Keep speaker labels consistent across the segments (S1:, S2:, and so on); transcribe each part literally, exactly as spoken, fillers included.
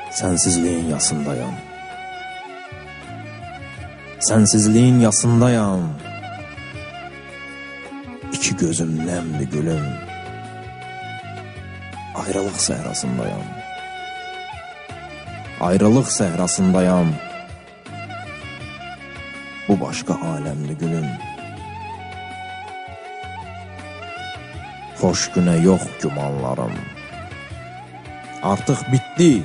S1: Sensizliğin yasındayam. Sensizliğin yasındayam. İki gözüm nemli gülüm. Ayrılık səhrasındayam. Ayrılık səhrasındayam. Bu başka alemli gülüm. Hoş güne yok gümanlarım. Artık bitti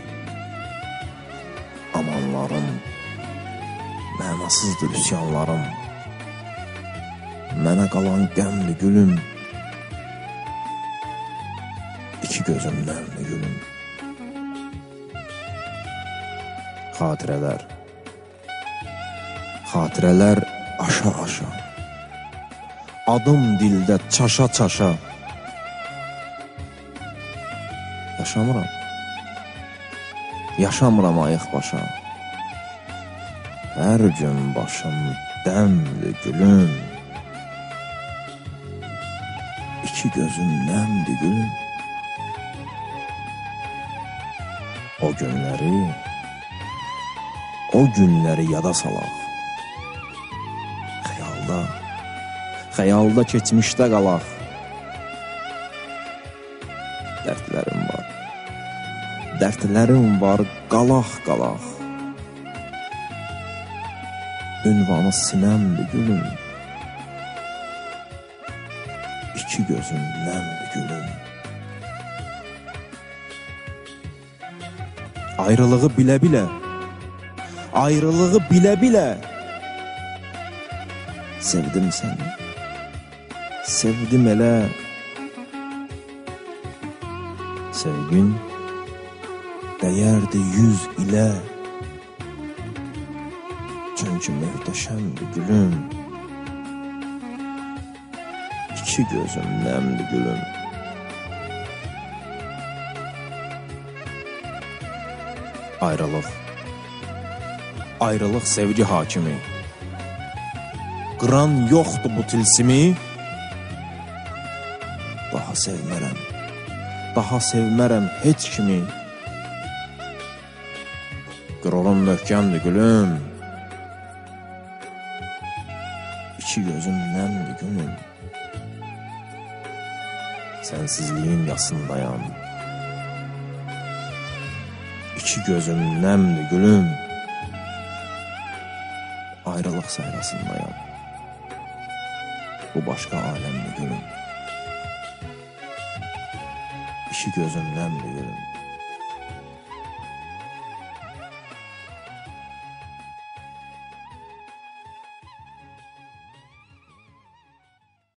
S1: amanlarım. Mənasızdır üsyanlarım. Mənə qalan qəmli gülüm. İki gözüm nəmli gülüm. Xatirələr, xatirələr aşa-aşa. Adım dildə çaşa-çaşa. Yaşamıram, yaşamıram ayıq başa. Hər gün başım dəmli gülüm. İki gözüm nəmli gülüm. O günləri, o günləri yada salaq. Xəyalda, xəyalda keçmişdə qalaq. Dərdlərim var, dərdlərim var, qalaq qalaq. Ünvanı sinəmli gülüm. İki gözüm nəmli gülüm. Ayrılığı bilə-bilə, ayrılığı bilə-bilə sevdim səni, sevdim elə. Sevgin dəyərdi yüz ilə. Çünkü möhtəşəmdir gülüm. İki gözüm nəmli gülüm. Ayrılıq, ayrılıq sevgi hakimi. Qıran yoxdur bu tilsimi. Daha sevmərəm, daha sevmərəm heç kimi. Qürurun möhkəmdir gülüm. İki gözüm nəmli gülüm. Sensizliğin yasındayam. İki gözüm nəmli gülüm. Ayrılıq səhrasındayam. Bu başka alemli gülüm. İki gözüm nəmli gülüm.